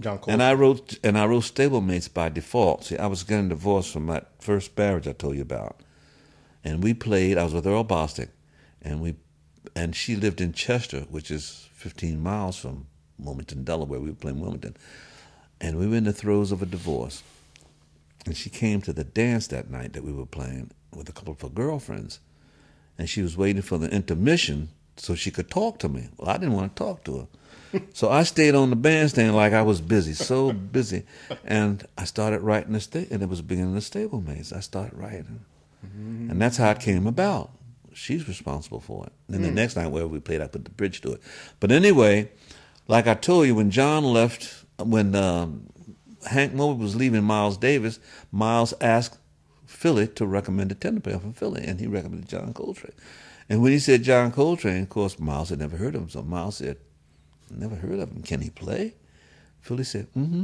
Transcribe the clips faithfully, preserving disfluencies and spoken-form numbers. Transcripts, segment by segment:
John Coltrane. And I wrote and I wrote Stablemates by default. See, I was getting divorced from that first marriage I told you about, and we played. I was with Earl Bostic, and we and she lived in Chester, which is fifteen miles from Wilmington, Delaware. We were playing Wilmington, and we were in the throes of a divorce. And she came to the dance that night that we were playing with a couple of her girlfriends, and she was waiting for the intermission so she could talk to me. Well, I didn't want to talk to her. So I stayed on the bandstand like I was busy, so busy. And I started writing the sta- and it was the beginning of the Stablemates. I started writing. Mm-hmm. And that's how it came about. She's responsible for it. And then mm. the next night, wherever we played, I put the bridge to it. But anyway, like I told you, when John left, when um, Hank Mobley was leaving Miles Davis, Miles asked Philly to recommend a tenor player from Philly, and he recommended John Coltrane. And when he said John Coltrane, of course, Miles had never heard of him. So Miles said, never heard of him. Can he play? Philly said, mm-hmm.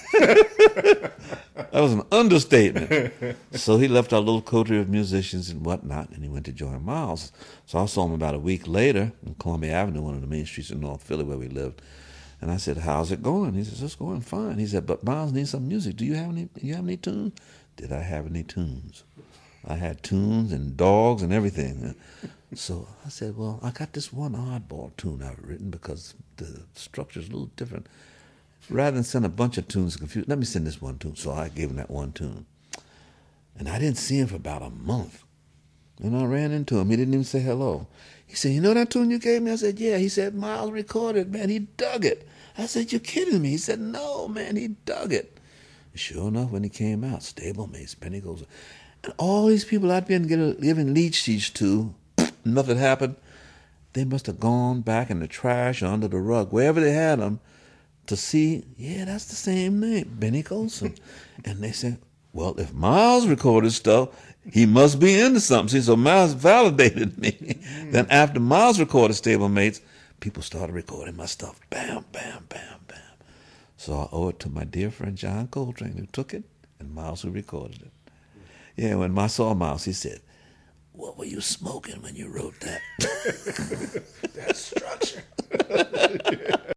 That was an understatement. So he left our little coterie of musicians and whatnot, and he went to join Miles. So I saw him about a week later on Columbia Avenue, one of the main streets in North Philly where we lived. And I said, how's it going? He says, it's going fine. He said, but Miles needs some music. Do you have any, do you have any tunes? Did I have any tunes? I had tunes and dogs and everything. So I said, well, I got this one oddball tune I've written because the structure's a little different. Rather than send a bunch of tunes confused, let me send this one tune. So I gave him that one tune. And I didn't see him for about a month. And I ran into him. He didn't even say hello. He said, you know that tune you gave me? I said, yeah. He said, Miles recorded, man. He dug it. I said, you're kidding me. He said, no, man, he dug it. And sure enough, when he came out, Stablemates, Benny Goes. And all these people I'd been giving lead sheets to, nothing happened. They must have gone back in the trash or under the rug, wherever they had them, to see, yeah, that's the same name, Benny Golson. And they said, well, if Miles recorded stuff, he must be into something. See, so Miles validated me. Mm. Then after Miles recorded Stablemates, people started recording my stuff. Bam, bam, bam, bam. So I owe it to my dear friend John Coltrane, who took it, and Miles, who recorded it. Yeah, when I saw Miles, he said, what were you smoking when you wrote that? That structure.